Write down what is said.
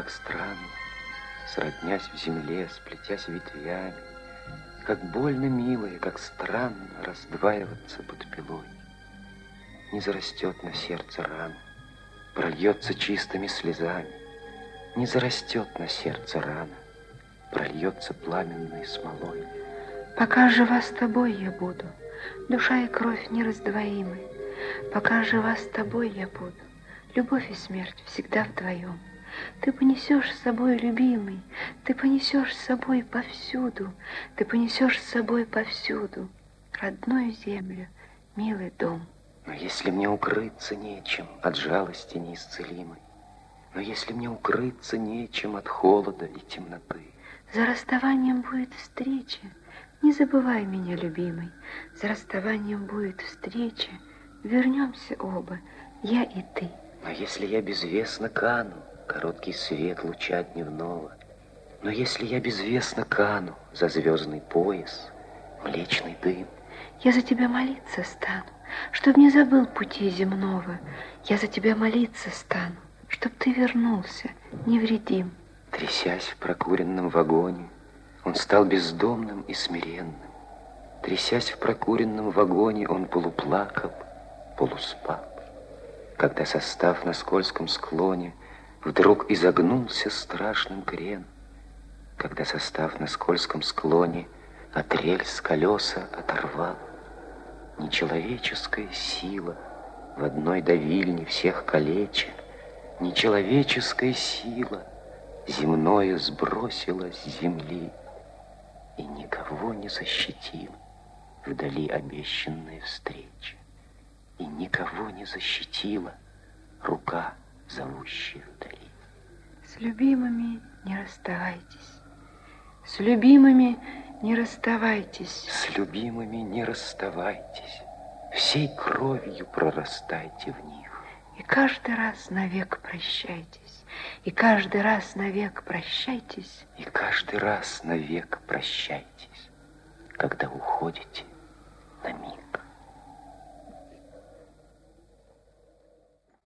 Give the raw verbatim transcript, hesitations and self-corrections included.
как странно, сроднясь в земле, сплетясь ветвями, как больно мило и как странно раздваиваться под пилой. Не зарастет на сердце рана, прольется чистыми слезами, не зарастет на сердце рана, прольется пламенной смолой. Пока жива с тобой я буду, душа и кровь нераздвоимы. Пока жива с тобой я буду, любовь и смерть всегда вдвоем. Ты понесешь с собой, любимый, ты понесешь с собой повсюду, ты понесешь с собой повсюду родную землю, милый дом. Но если мне укрыться нечем от жалости неисцелимой, но если мне укрыться нечем от холода и темноты, за расставанием будет встреча, не забывай меня, любимый, за расставанием будет встреча, вернемся оба, я и ты. Но если я безвестно кану, короткий свет луча дневного, но если я безвестно кану за звездный пояс, млечный дым, я за тебя молиться стану, чтоб не забыл пути земного. Я за тебя молиться стану, чтоб ты вернулся невредим. Трясясь в прокуренном вагоне, он стал бездомным и смиренным. Трясясь в прокуренном вагоне, он полуплакал, полуспал. Когда состав на скользком склоне вдруг изогнулся страшным креном, когда состав на скользком склоне от рельс колеса оторвал, нечеловеческая сила в одной давильне всех калеча, нечеловеческая сила земное сбросила с земли и никого не защитила вдали обещанная встреча, и никого не защитила рука, зовущая вдали. С любимыми не расставайтесь, с любимыми не расставайтесь, с любимыми не расставайтесь, всей кровью прорастайте в них. И каждый раз навек прощайтесь, и каждый раз навек прощайтесь, и каждый раз навек прощайтесь, когда уходите на миг.